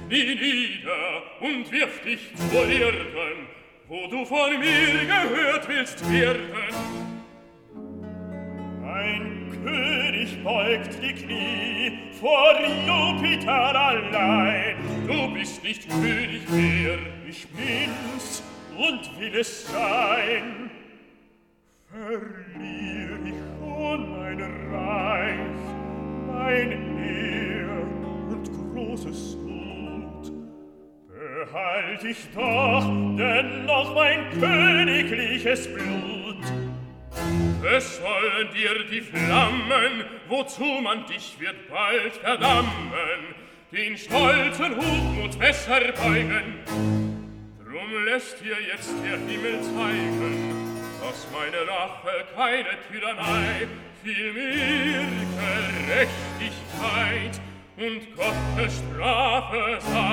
knie nieder und wirf dich zur Erden, wo du von mir gehört willst werden. Ein König beugt die Knie vor Jupiter allein. Du bist nicht König mehr. Ich bin's und will es sein. Verlier ich schon mein Reich, mein Ehr und großes Gut, behalt ich doch dennoch mein königliches Blut. Es sollen dir die Flammen, wozu man dich wird bald verdammen, den stolzen Hochmut besser beugen. Drum lässt dir jetzt der Himmel zeigen, dass meine Rache keine Tyrannei, vielmehr Gerechtigkeit und Gottes Strafe sei.